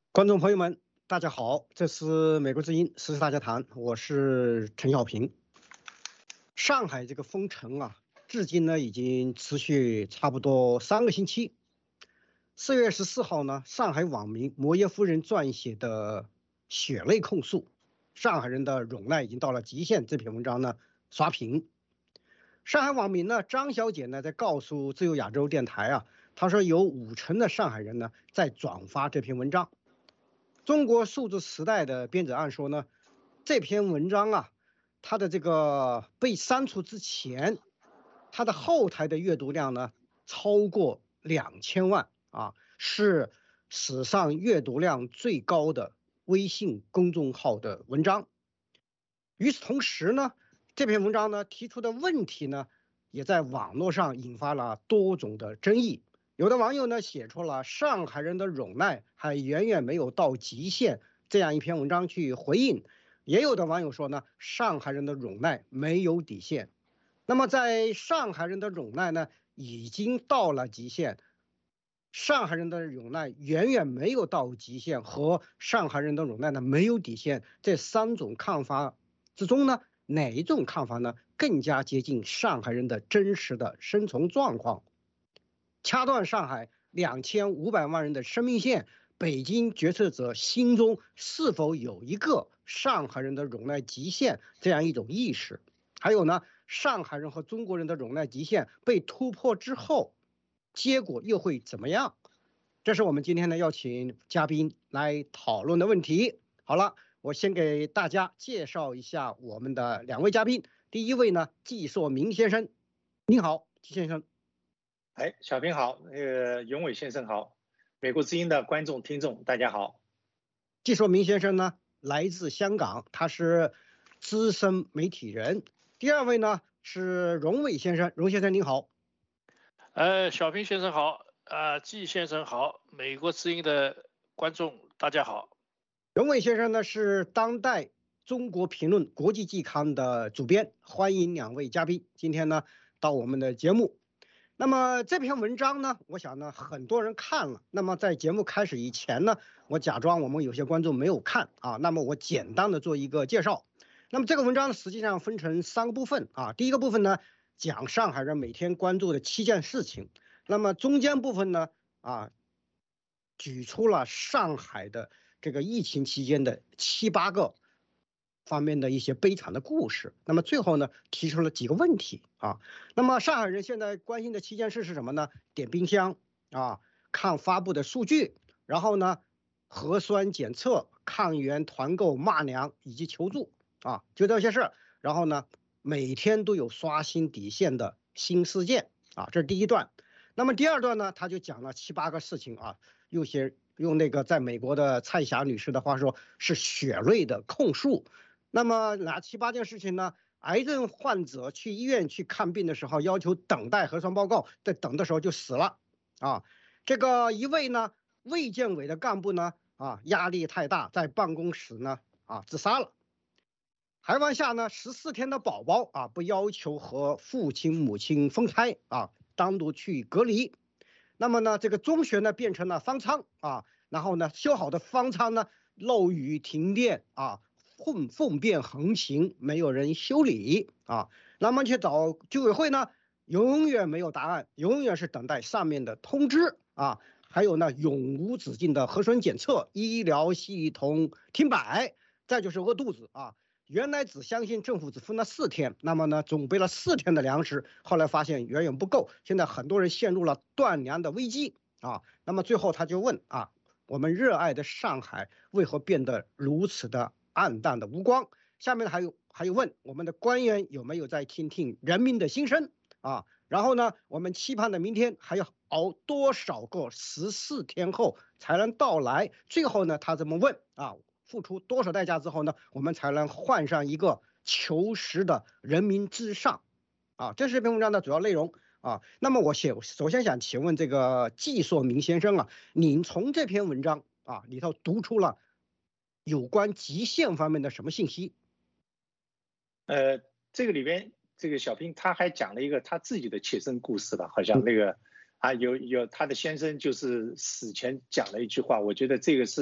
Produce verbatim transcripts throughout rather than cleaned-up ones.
观众朋友们，大家好，这是美国之音时事大家谈，我是陈小平。上海这个封城啊，至今呢已经持续差不多三个星期。四月十四号呢，上海网民摩耶夫人撰写的血泪控诉，上海人的忍耐已经到了极限。这篇文章呢刷屏。上海网民呢张小姐呢在告诉自由亚洲电台啊，她说有五成的上海人呢在转发这篇文章。中国数字时代的编者按说呢，这篇文章啊，它的这个被删除之前，它的后台的阅读量呢超过两千万啊，是史上阅读量最高的微信公众号的文章。与此同时呢，这篇文章呢提出的问题呢，也在网络上引发了多种的争议。有的网友呢写出了上海人的忍耐还远远没有到极限这样一篇文章去回应，也有的网友说呢，上海人的忍耐没有底线。那么在上海人的忍耐呢已经到了极限，上海人的忍耐远远没有到极限和上海人的忍耐呢没有底线这三种看法之中呢，哪一种看法呢更加接近上海人的真实的生存状况？掐断上海两千五百万人的生命线，北京决策者心中是否有一个上海人的忍耐极限这样一种意识？还有呢，上海人和中国人的忍耐极限被突破之后，结果又会怎么样？这是我们今天呢要请嘉宾来讨论的问题。好了，我先给大家介绍一下我们的两位嘉宾。第一位呢，季硕明先生，您好，季先生。 哎，小平好，那个永伟先生好，美国之音的观众听众大家好。 季硕明先生呢来自香港，他是资深媒体人。第二位呢是荣伟先生，荣先生您好。 呃，小平先生好，呃，季先生好，美国之音的观众大家好。 荣伟先生呢是当代中国评论国际季刊的主编，欢迎两位嘉宾今天呢到我们的节目。那么这篇文章呢，我想呢很多人看了。那么在节目开始以前呢，我假装我们有些观众没有看啊，那么我简单的做一个介绍。那么这个文章实际上分成三个部分啊，第一个部分呢讲上海人每天关注的七件事情，那么中间部分呢啊举出了上海的这个疫情期间的七八个方面的一些悲惨的故事，那么最后呢提出了几个问题啊。那么上海人现在关心的七件事是什么呢？点冰箱啊，看发布的数据，然后呢核酸检测、抗原团购、骂娘以及求助啊，就这些事。然后呢每天都有刷新底线的新事件啊，这是第一段。那么第二段呢，他就讲了七八个事情啊，有些用那个在美国的蔡霞女士的话说是血泪的控诉。那么哪七八件事情呢？癌症患者去医院去看病的时候，要求等待核酸报告，在等的时候就死了啊。这个一位呢卫健委的干部呢啊压力太大，在办公室呢啊自杀了。海湾下呢十四天的宝宝啊不要求和父亲母亲分开啊，单独去隔离。那么呢这个中学呢变成了方舱啊，然后呢修好的方舱呢漏雨停电啊。粪粪便横行，没有人修理啊。那么去找居委会呢，永远没有答案，永远是等待上面的通知啊。还有呢，永无止境的核酸检测，医疗系统停摆，再就是饿肚子啊。原来只相信政府只分了四天，那么呢，准备了四天的粮食，后来发现远远不够，现在很多人陷入了断粮的危机啊。那么最后他就问啊，我们热爱的上海为何变得如此的暗淡的无光？下面还有还有问我们的官员有没有在听听人民的心声啊？然后呢，我们期盼的明天还要熬多少个十四天后才能到来？最后呢，他这么问啊，付出多少代价之后呢，我们才能换上一个求实的人民至上？啊，这是这篇文章的主要内容啊。那么我先首先想请问这个季硕明先生啊，您从这篇文章啊里头读出了有关极限方面的什么信息？ 呃，这个里边，这个小平他还讲了一个他自己的切身故事吧，好像那个啊，有有他的先生就是死前讲了一句话，我觉得这个是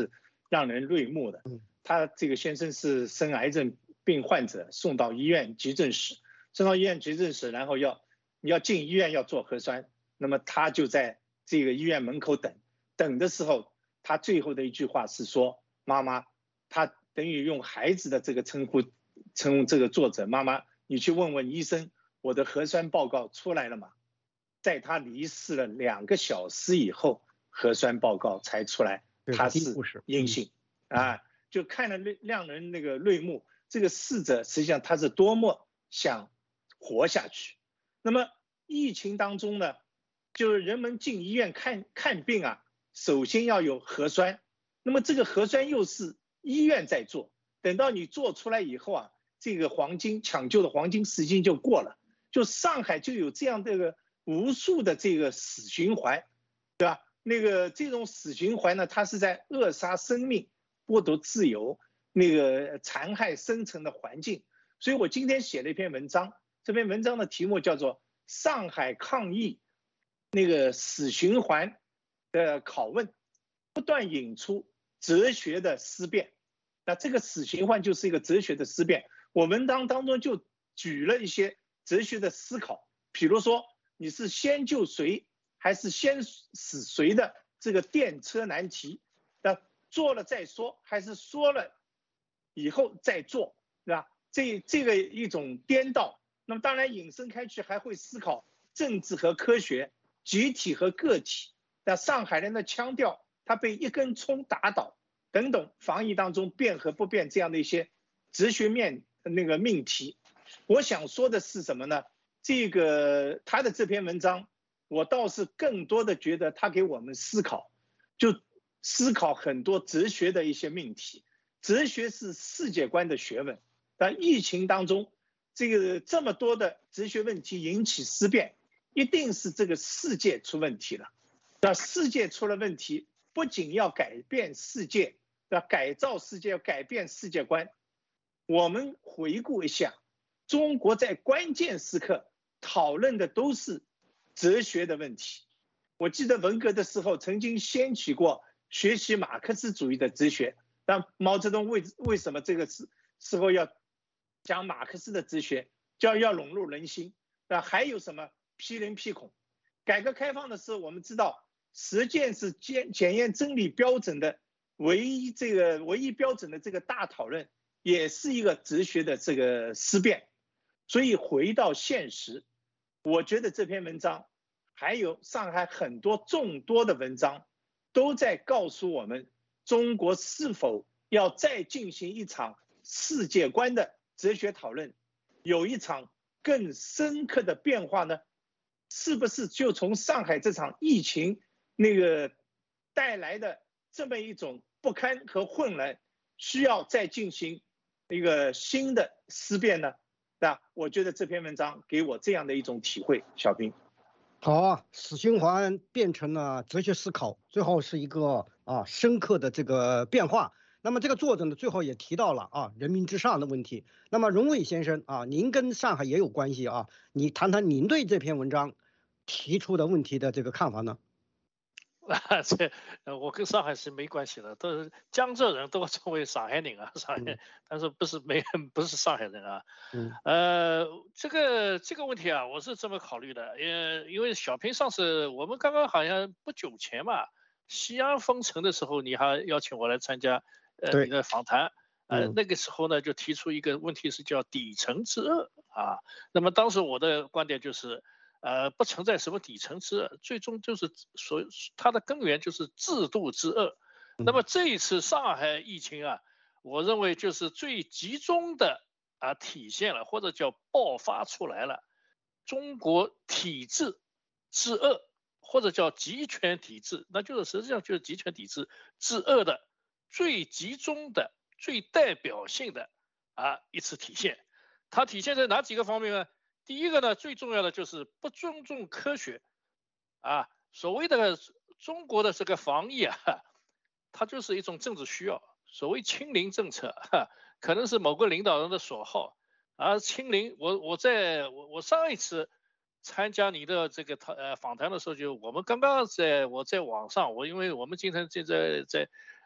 让人泪目的。他这个先生是生癌症病患者，送到医院急诊室，送到医院急诊室，然后要要进医院要做核酸，那么他就在这个医院门口等，等的时候，他最后的一句话是说：“妈妈，他等于用孩子的这个称呼称呼这个作者妈妈，你去问问医生，我的核酸报告出来了吗？”在他离世了两个小时以后，核酸报告才出来，他是阴性啊，就看了让人那个泪目。这个逝者实际上他是多么想活下去。那么疫情当中呢，就是人们进医院看看病啊，首先要有核酸，那么这个核酸又是医院在做，等到你做出来以后啊，这个黄金抢救的黄金时间就过了。就上海就有这样这个无数的这个死循环，对吧？那个这种死循环呢，它是在扼杀生命、剥夺自由、那个残害生存的环境。所以我今天写了一篇文章，这篇文章的题目叫做《上海抗疫那个死循环的拷问》，不断引出哲学的思辨。那这个死循环就是一个哲学的思辨。我文章当中就举了一些哲学的思考，比如说你是先救谁还是先死谁的这个电车难题，那做了再说还是说了以后再做，对吧？这这个一种颠倒。那么当然引申开去还会思考政治和科学、集体和个体。那上海人的腔调，他被一根葱打倒等等，防疫当中变和不变这样的一些哲学面那个命题。我想说的是什么呢？这个他的这篇文章，我倒是更多的觉得他给我们思考，就思考很多哲学的一些命题。哲学是世界观的学问，但疫情当中，这个这么多的哲学问题引起思辨，一定是这个世界出问题了。那世界出了问题，不仅要改变世界，要改造世界，要改变世界观。我们回顾一下，中国在关键时刻讨论的都是哲学的问题。我记得文革的时候曾经掀起过学习马克思主义的哲学，但毛泽东为为什么这个时时候要讲马克思的哲学，叫要笼络人心？那还有什么批人批孔？改革开放的时候，我们知道实践是检检验真理标准的唯一这个唯一标准的这个大讨论，也是一个哲学的这个思辨。所以回到现实，我觉得这篇文章还有上海很多众多的文章，都在告诉我们，中国是否要再进行一场世界观的哲学讨论，有一场更深刻的变化呢？是不是就从上海这场疫情那个带来的这么一种不堪和混乱，需要再进行一个新的思辨呢？那我觉得这篇文章给我这样的一种体会。小平， 好啊，死循环变成了哲学思考，最后是一个啊深刻的这个变化。那么这个作者呢，最后也提到了啊人民至上的问题。那么荣伟先生啊，您跟上海也有关系啊，你谈谈您对这篇文章提出的问题的这个看法呢？ 啊，这呃，我跟上海是没关系的，都是江浙人都称为上海人啊，上海，但是不是没不是上海人啊。 嗯， 呃，这个这个问题啊，我是这么考虑的，因因为小平上次我们刚刚好像不久前嘛，西安封城的时候，你还邀请我来参加呃你的访谈，呃、嗯、那个时候呢就提出一个问题是叫底层之恶啊，那么当时我的观点就是。呃，不存在什么底层之恶，最终就是所它的根源就是制度之恶。那么这一次上海疫情啊，我认为就是最集中的啊体现了，或者叫爆发出来了中国体制之恶，或者叫集权体制，那就是实际上就是集权体制之恶的最集中的、最代表性的啊一次体现。它体现在哪几个方面呢？第一个呢，最重要的就是不尊重科学，啊，所谓的中国的这个防疫啊，它就是一种政治需要。所谓清零政策，可能是某个领导人的所好，而清零，我我在我我上一次参加你的这个呃访谈的时候，就我们刚刚在我在网上，我因为我们今天现在在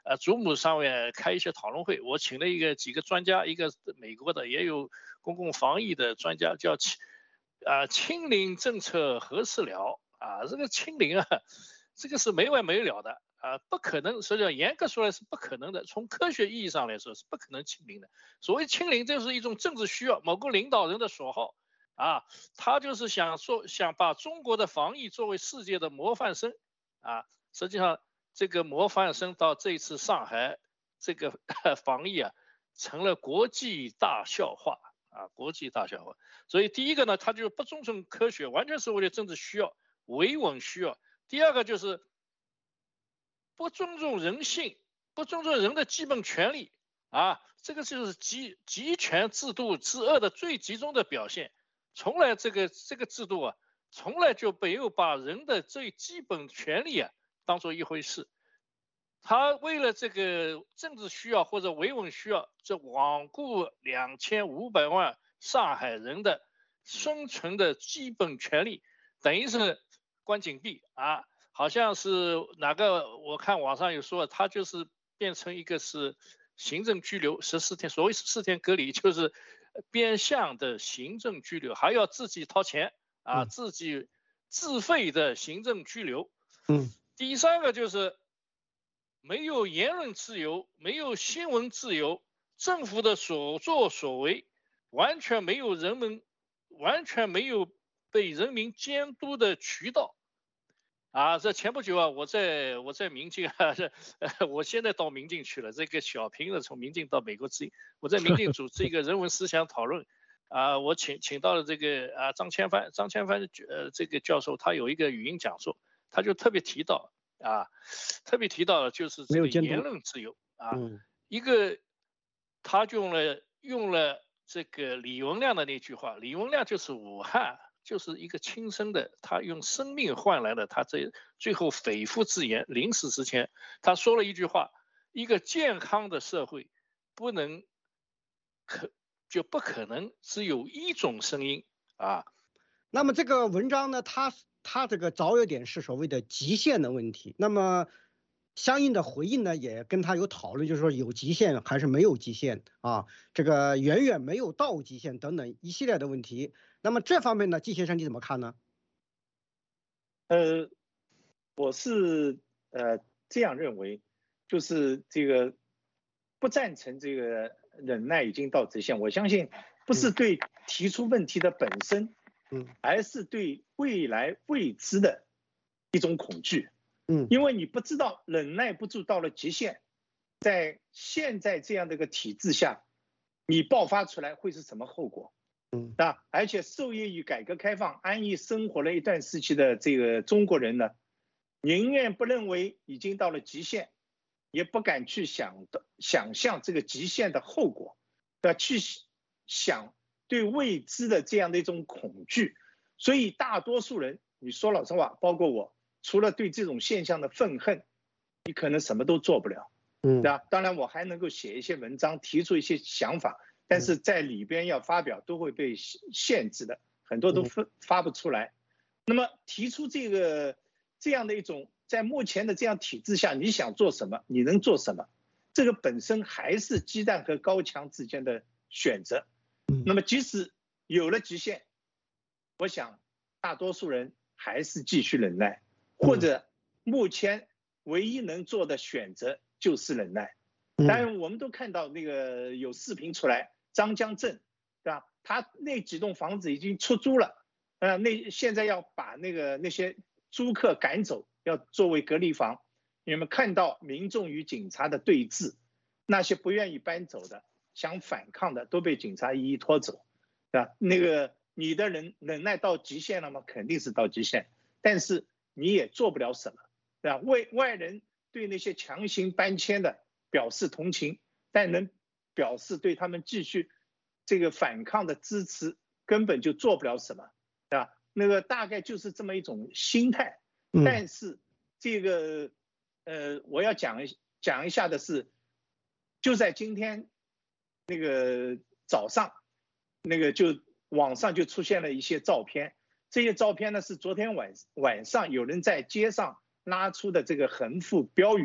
呃祖母上面开一些讨论会，我请了一个几个专家，一个美国的，也有公共防疫的专家，叫清啊清零政策何时了啊？这个清零啊，这个是没完没了的。啊，不可能，实际上严格说来是不可能的。从科学意义上来说是不可能清零的。所谓清零，这是一种政治需要，某个领导人的所好啊，他就是想说，想把中国的防疫作为世界的模范生啊。实际上，这个模范生到这一次上海这个防疫啊，成了国际大笑话啊，国际大笑话。所以第一个呢，他就不尊重科学，完全是为了政治需要、维稳需要。第二个就是不尊重人性，不尊重人的基本权利啊，这个就是集集权制度之恶的最集中的表现。从来这个这个制度啊，从来就没有把人的最基本权利啊当做一回事。他为了这个政治需要或者维稳需要，这罔顾两千五百万上海人的生存的基本权利，等于是关禁闭啊。好像是哪个，我看网上有说，他就是变成一个是行政拘留十四天，所谓十四天隔离就是变相的行政拘留，还要自己掏钱啊，自己自费的行政拘留。 嗯， 第三个就是没有言论自由，没有新闻自由，政府的所作所为完全没有人们，完全没有被人民监督的渠道。啊，这前不久啊，我在我在民进啊，这呃，我现在到民进去了。这个小平的从民进到美国之音，我在民进组织一个人文思想讨论，啊，我请请到了这个啊张千帆，张千帆呃这个教授，他有一个语音讲座，他就特别提到啊，特别提到就是这个言论自由啊， 嗯、 一个他用了用了这个李文亮的那句话，李文亮就是武汉。就是一个亲生的，他用生命换来了他这最后肺腑之言。临死之前，他说了一句话：一个健康的社会不能可就不可能只有一种声音啊。 那么这个文章呢，它它这个着眼点是所谓的极限的问题。那么相应的回应呢，也跟他有讨论，就是说有极限还是没有极限啊？这个远远没有到极限等等一系列的问题。那么这方面呢，季先生你怎么看呢？ 呃，我是呃这样认为，就是这个不赞成这个忍耐已经到极限。我相信不是对提出问题的本身， 嗯， 而是对未来未知的一种恐惧。 嗯， 因为你不知道忍耐不住到了极限，在现在这样的一个体制下，你爆发出来会是什么后果？ 嗯， 啊，而且受益于改革开放安逸生活了一段时期的这个中国人呢，宁愿不认为已经到了极限，也不敢去想的想象这个极限的后果，对吧？去想对未知的这样的一种恐惧，所以大多数人，你说老实话，包括我，除了对这种现象的愤恨，你可能什么都做不了， 嗯， 对吧？当然我还能够写一些文章，提出一些想法。但是在里边要发表都会被限制的，很多都发发不出来。那么提出这个这样的一种，在目前的这样体制下，你想做什么，你能做什么，这个本身还是鸡蛋和高墙之间的选择。那么即使有了极限，我想大多数人还是继续忍耐，或者目前唯一能做的选择就是忍耐。当然我们都看到那个有视频出来。张江镇，对吧？他那几栋房子已经出租了，呃，那现在要把那个那些租客赶走，要作为隔离房。你们看到民众与警察的对峙，那些不愿意搬走的、想反抗的，都被警察一一拖走，对吧？那个你的人忍耐到极限了吗？肯定是到极限，但是你也做不了什么，对吧？外外人对那些强行搬迁的表示同情，但能表示对他们继续这个反抗的支持，根本就做不了什么，对吧？那个大概就是这么一种心态。但是这个呃，我要讲一讲一下的是，就在今天那个早上，那个就网上就出现了一些照片，这些照片呢是昨天晚晚上有人在街上拉出的这个横幅标语，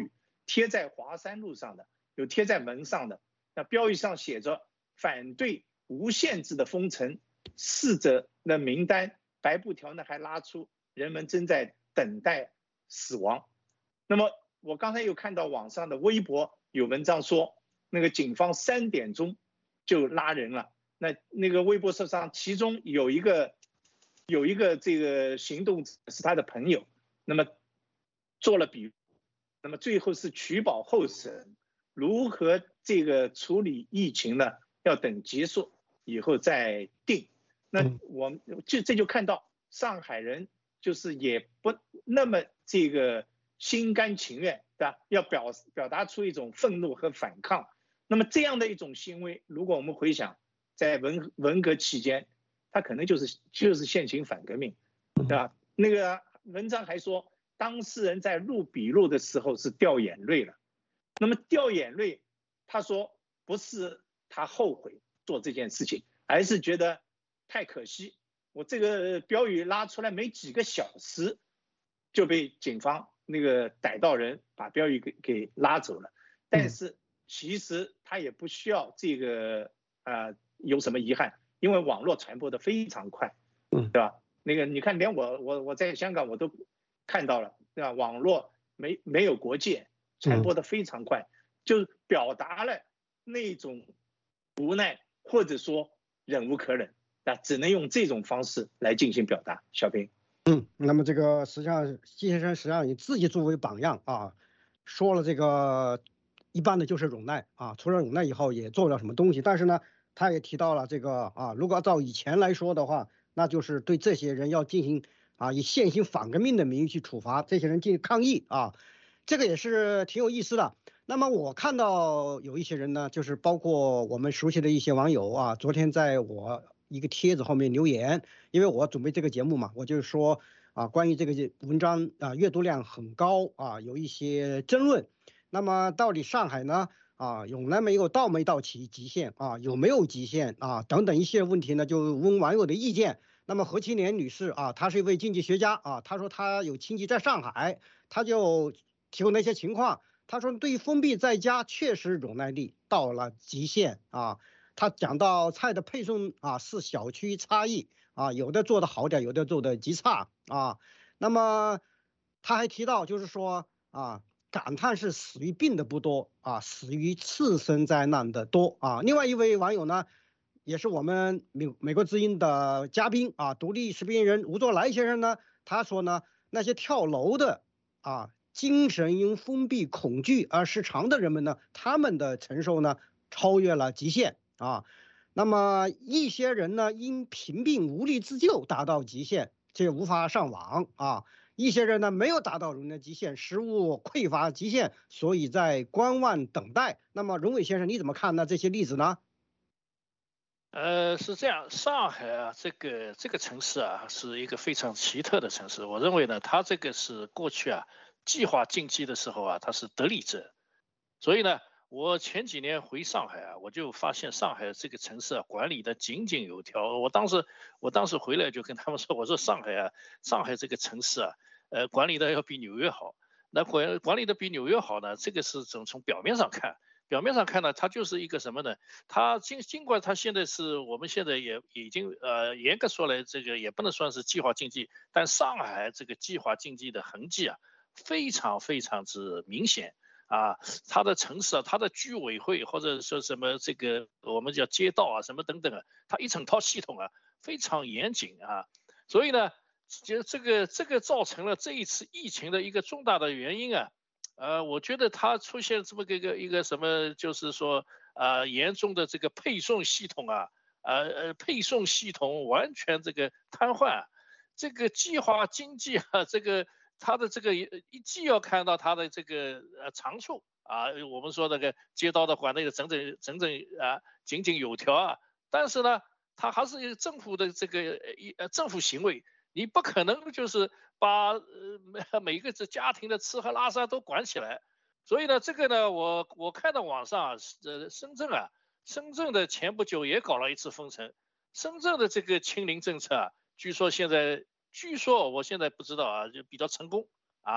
贴在华山路上的，有贴在门上的。那标语上写着反对无限制的封城，逝者的名单白布条呢还拉出人们正在等待死亡。那么我刚才又看到网上的微博有文章说，那个警方三点钟就拉人了。那那个微博上其中有一个有一个这个行动者是他的朋友，那么做了笔录，那么最后是取保候审，如何这个处理疫情呢？要等结束以后再定。那我们就这就看到上海人就是也不那么这个心甘情愿，对吧？要表表达出一种愤怒和反抗。那么这样的一种行为，如果我们回想在文文革期间，他可能就是就是现行反革命，对吧？那个文章还说，当事人在录笔录的时候是掉眼泪了。那么掉眼泪，他说不是他后悔做这件事情，而是觉得太可惜。我这个标语拉出来没几个小时，就被警方那个逮到人把标语给给拉走了。但是其实他也不需要这个呃有什么遗憾，因为网络传播的非常快，对吧？那个你看，连我我我在香港我都看到了，对吧？网络没没有国界，传播的非常快，就表达了那种无奈或者说忍无可忍，那只能用这种方式来进行表达。小平， 嗯，那么这个实际上季先生实际上以自己作为榜样啊，说了这个一般的就是忍耐啊，除了忍耐以后也做不了什么东西，但是呢，他也提到了这个啊，如果照以前来说的话，那就是对这些人要进行啊以现行反革命的名义去处罚这些人进行抗议啊，这个也是挺有意思的。那么我看到有一些人呢，就是包括我们熟悉的一些网友啊，昨天在我一个帖子后面留言，因为我准备这个节目嘛，我就说啊，关于这个文章啊阅读量很高啊，有一些争论。那么到底上海呢啊有来没有到没到期极限啊，有没有极限啊等等一些问题呢，就问网友的意见。那么何其莲女士啊，她是一位经济学家啊，她说她有亲戚在上海，她就提供了一些情况。她说对于封闭在家确实忍耐力到了极限啊。他讲到菜的配送啊是小区差异啊，有的做的好点，有的做的极差啊。那么他还提到就是说啊，感叹是死于病的不多啊，死于次生灾难的多啊。另外一位网友呢，也是我们美美国之音的嘉宾啊，独立视频人吴作来先生呢，他说呢，那些跳楼的啊，精神因封闭恐惧而失常的人们呢，他们的承受呢超越了极限。啊，那么一些人呢，因贫病无力自救达到极限，却无法上网啊；一些人呢，没有达到人的极限，食物匮乏极限，所以在观望等待。那么，荣伟先生，你怎么看呢？这些例子呢？ 呃，是这样，上海啊，这个这个城市啊，是一个非常奇特的城市。我认为呢，它这个是过去啊计划经济的时候啊，它是得利者，所以呢。我前几年回上海啊，我就发现上海这个城市啊管理的井井有条。我当时我当时回来就跟他们说，我说上海啊，上海这个城市啊，呃，管理的要比纽约好。那管管理的比纽约好呢，这个是从从表面上看，表面上看呢，它就是一个什么呢？它尽尽管它现在是我们现在也已经呃严格说来，这个也不能算是计划经济，但上海这个计划经济的痕迹啊，非常非常之明显。啊，它的城市啊，它的居委会或者说什么这个我们叫街道啊，什么等等啊，它一整套系统啊非常严谨啊，所以呢，就这个这个造成了这一次疫情的一个重大的原因啊，呃，我觉得它出现这么个一个一个什么，就是说呃严重的这个配送系统啊，呃呃配送系统完全这个瘫痪，这个计划经济啊，这个。他的这个既要看到他的这个呃长处啊，我们说那个街道的管那个整整整整啊井井有条啊，但是呢，他还是一个政府的这个呃政府行为，你不可能就是把呃每个这家庭的吃喝拉撒都管起来，所以呢，这个呢，我我看到网上啊，呃深圳啊，深圳的前不久也搞了一次封城，深圳的这个清零政策啊，据说现在。据说我现在不知道啊，就比较成功啊，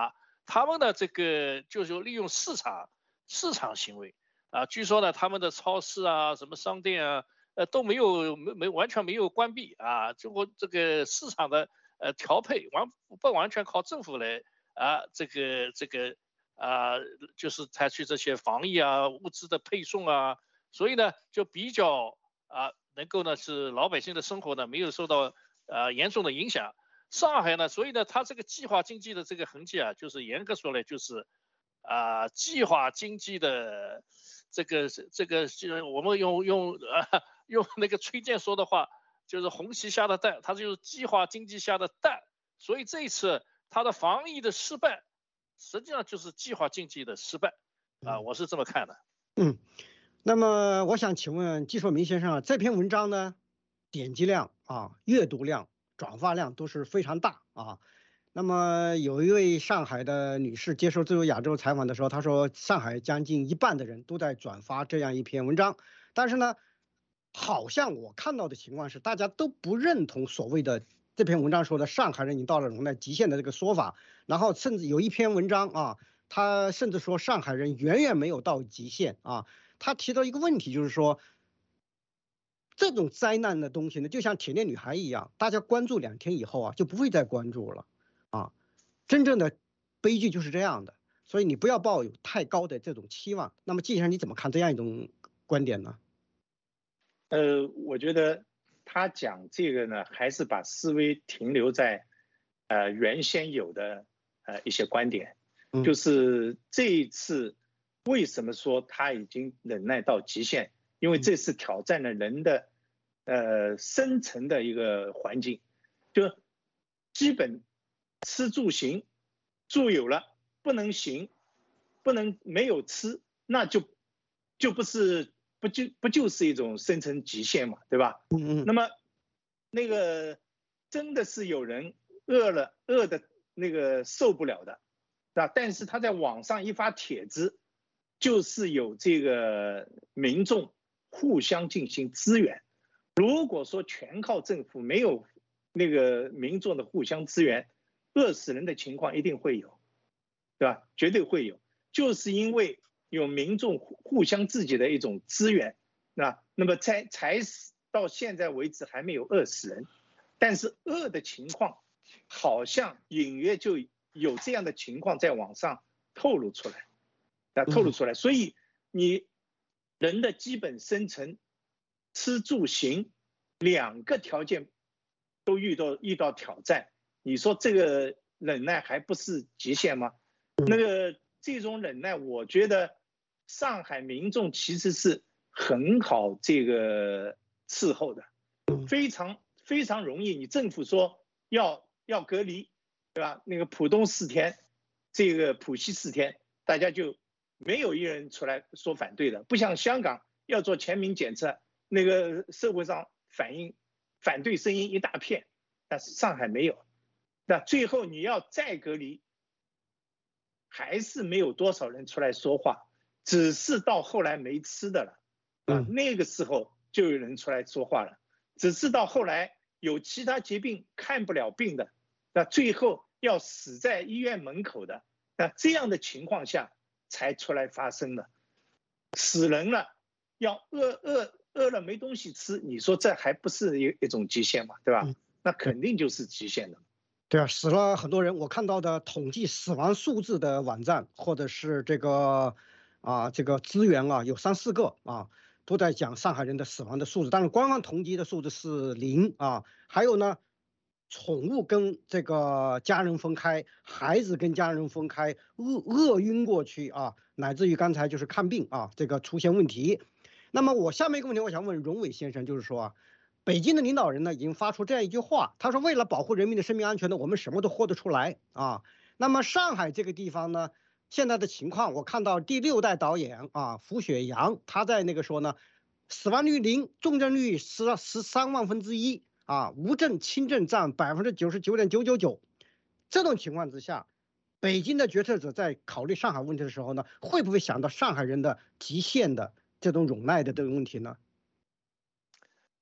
他们的这个就是利用市场市场行为啊，据说呢，他们的超市啊、什么商店啊，呃都没有没没完全没有关闭啊，中国这个市场的呃调配完不完全靠政府来啊，这个这个啊，就是采取这些防疫啊、物资的配送啊，所以呢就比较啊能够呢是老百姓的生活呢没有受到呃严重的影响。上海呢，所以呢，它这个计划经济的这个痕迹啊，就是严格说来，就是啊、呃，计划经济的这个这个，我们用用啊用那个崔健说的话，就是红旗下的蛋，它就是计划经济下的蛋。所以这一次它的防疫的失败，实际上就是计划经济的失败啊，我是这么看的。 嗯，那么我想请问季硕明先生，这篇文章呢，点击量啊、阅读量、转发量都是非常大啊。那么有一位上海的女士接受自由亚洲采访的时候，她说上海将近一半的人都在转发这样一篇文章，但是呢，好像我看到的情况是大家都不认同所谓的这篇文章说的上海人已经到了容纳极限的这个说法，然后甚至有一篇文章啊，他甚至说上海人远远没有到极限啊。他提到一个问题，就是说这种灾难的东西呢，就像铁链女孩一样，大家关注两天以后啊，就不会再关注了啊。真正的悲剧就是这样的，所以你不要抱有太高的这种期望。那么季先生你怎么看这样一种观点呢？ 呃，我觉得他讲这个呢，还是把思维停留在呃原先有的呃一些观点，就是这一次为什么说他已经忍耐到极限？因为这是挑战了人的呃深层的一个环境，就基本吃住行，住有了不能行，不能没有吃，那就就不是不就不就是一种深层极限嘛，对吧？ 嗯嗯。 那么那个真的是有人饿了饿的那个受不了的，啊，但是他在网上一发帖子，就是有这个民众互相进行支援。如果说全靠政府，没有那个民众的互相支援，饿死人的情况一定会有，对吧？绝对会有，就是因为有民众互相自己的一种支援，那那么才才到现在为止还没有饿死人，但是饿的情况好像隐约就有这样的情况在网上透露出来，啊，透露出来，所以你人的基本生存，吃住行两个条件都遇到遇到挑战，你说这个忍耐还不是极限吗？那个这种忍耐，我觉得上海民众其实是很好这个伺候的，非常非常容易。你政府说要要隔离，对吧？那个浦东四天，这个浦西四天，大家就没有一人出来说反对的。不像香港要做全民检测，那个社会上反应反对声音一大片，但是上海没有。那最后你要再隔离，还是没有多少人出来说话，只是到后来没吃的了，啊，那个时候就有人出来说话了。只是到后来有其他疾病看不了病的，那最后要死在医院门口的，那这样的情况下才出来发声了。死人了，要饿饿饿了没东西吃，你说这还不是一一种极限嘛，对吧？那肯定就是极限的。 对啊，死了很多人。我看到的统计死亡数字的网站，或者是这个啊这个资源啊，有三四个啊，都在讲上海人的死亡的数字。但是官方统计的数字是零啊。还有呢，宠物跟这个家人分开，孩子跟家人分开，饿饿晕过去啊，乃至于刚才就是看病啊，这个出现问题。那么我下面一个问题，我想问荣伟先生，就是说啊。北京的领导人呢，已经发出这样一句话，他说：“为了保护人民的生命安全呢，我们什么都豁得出来啊。”那么上海这个地方呢，现在的情况，我看到第六代导演啊，胡雪阳他在那个说呢，死亡率零，重症率十十三万分之一啊，无症轻症占百分之九十九点九九九。这种情况之下，北京的决策者在考虑上海问题的时候呢，会不会想到上海人的极限的这种忍耐的这个问题呢？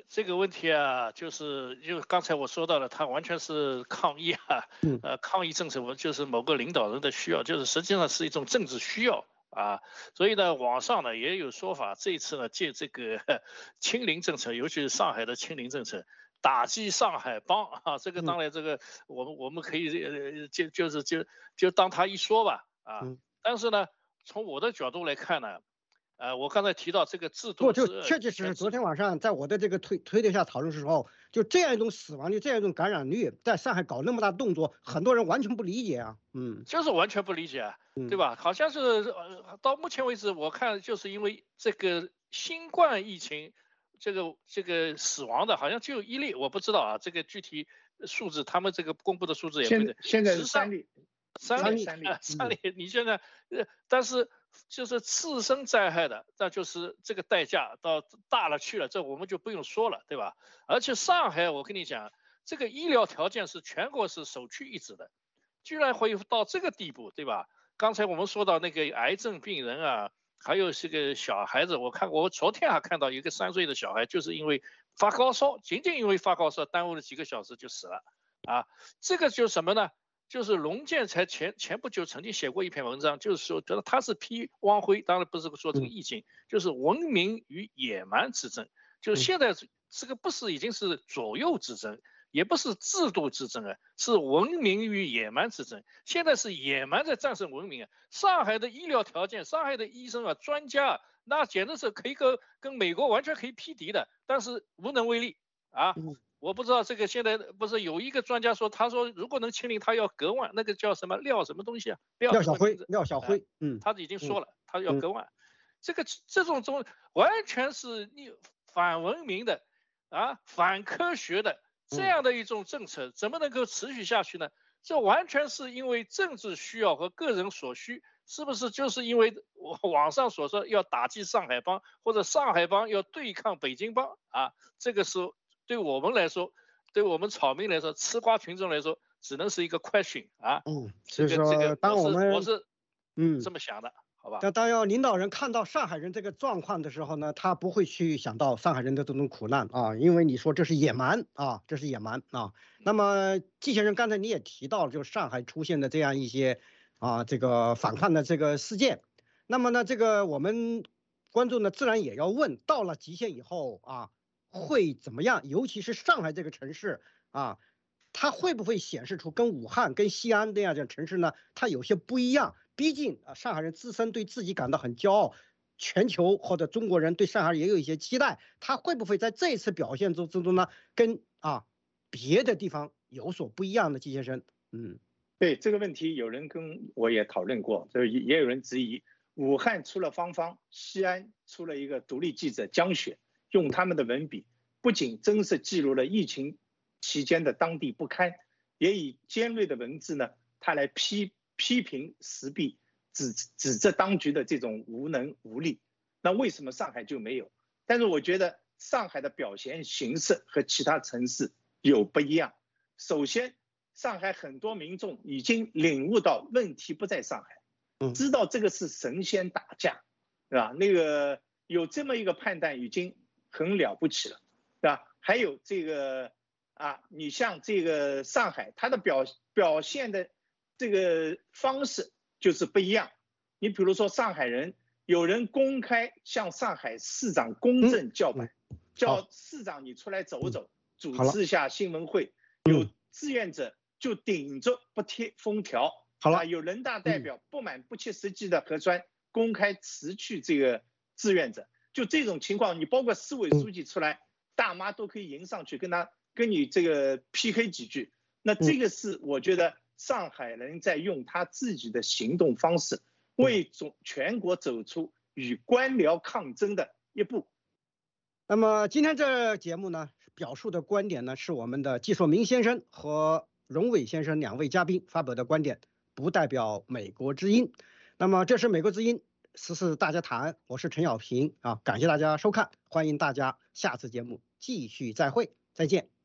这个问题啊，就是就刚才我说到了，他完全是抗议啊，呃，抗议政策，我就是某个领导人的需要，就是实际上是一种政治需要啊。所以呢，网上呢也有说法，这一次呢借这个清零政策，尤其是上海的清零政策，打击上海帮啊。这个当然，这个我们我们可以呃就就是就就当他一说吧啊。但是呢，从我的角度来看呢。呃，我刚才提到这个制度， 不就确确实实，昨天晚上在我的这个推推特下讨论的时候，就这样一种死亡率，这样一种感染率，在上海搞那么大动作，很多人完全不理解啊，嗯， 就是完全不理解，对吧？好像是呃，到目前为止，我看就是因为这个新冠疫情，这个这个死亡的好像就一例，我不知道啊，这个具体数字，他们这个公布的数字也不对， 现在是三例， 三例三例， 三例，你现在呃，但是。就是次生灾害的，那就是这个代价到大了去了，这我们就不用说了，对吧？而且上海，我跟你讲，这个医疗条件是全国是首屈一指的，居然会到这个地步，对吧？刚才我们说到那个癌症病人啊，还有这个小孩子，我看我昨天还看到一个三岁的小孩，就是因为发高烧，仅仅因为发高烧，耽误了几个小时就死了啊！这个就是什么呢？就是龙健才前前不久曾经写过一篇文章，就是说觉得他是批汪辉，当然不是说这个疫情，就是文明与野蛮之争。就是现在这个不是已经是左右之争，也不是制度之争啊，是文明与野蛮之争。现在是野蛮在战胜文明啊！上海的医疗条件，上海的医生啊、专家啊，那简直是可以跟跟美国完全可以匹敌的，但是无能为力啊。我不知道这个现在不是有一个专家说，他说如果能清零，他要隔万，那个叫什么廖什么东西啊？ 廖小辉，廖小辉， 嗯，他已经说了，他要隔万，这个这种中完全是你反文明的啊，反科学的这样的一种政策，怎么能够持续下去呢？这完全是因为政治需要和个人所需，是不是就是因为网上所说要打击上海帮，或者上海帮要对抗北京帮啊？这个是。对我们来说，对我们草民来说，吃瓜群众来说，只能是一个 question 啊。 嗯，就是说，这个、当我们我是嗯这么想的，好吧？ 当当要领导人看到上海人这个状况的时候呢，他不会去想到上海人的这种苦难啊，因为你说这是野蛮啊，这是野蛮啊。那么季先生刚才你也提到，就上海出现的这样一些啊这个反抗的这个事件，那么呢，这个我们观众呢自然也要问，到了极限以后啊。会怎么样？尤其是上海这个城市啊，它会不会显示出跟武汉、跟西安这样的城市呢，它有些不一样？毕竟啊，上海人自身对自己感到很骄傲，全球或者中国人对上海也有一些期待，他会不会在这次表现中之中呢，跟啊别的地方有所不一样的？季先生，嗯， 对这个问题，有人跟我也讨论过，就也有人质疑，武汉出了芳芳，西安出了一个独立记者江雪。用他们的文笔，不仅真实记录了疫情期间的当地不堪，也以尖锐的文字呢，他来批批评时弊，指指责当局的这种无能无力。那为什么上海就没有？但是我觉得上海的表现形式和其他城市有不一样。首先，上海很多民众已经领悟到问题不在上海，知道这个是神仙打架，对吧？那个有这么一个判断已经很了不起了，对吧？还有这个啊，你像这个上海，它的表表现的这个方式就是不一样。你比如说上海人，有人公开向上海市长公正叫板，嗯、叫市长你出来走走，主持一下新闻会。有志愿者就顶着不贴封条， 好了， 啊，有人大代表不满不切实际的核酸，公开辞去这个志愿者。就这种情况，你包括市委书记出来，大妈都可以迎上去跟他跟你这个 P K 几句。那这个是我觉得上海人在用他自己的行动方式，为总全国走出与官僚抗争的一步。 那么今天这节目呢，表述的观点呢，是我们的季硕明先生和荣伟先生两位嘉宾发表的观点，不代表美国之音。那么这是美国之音时事大家谈，我是陈小平啊，感谢大家收看，欢迎大家下次节目继续再会，再见。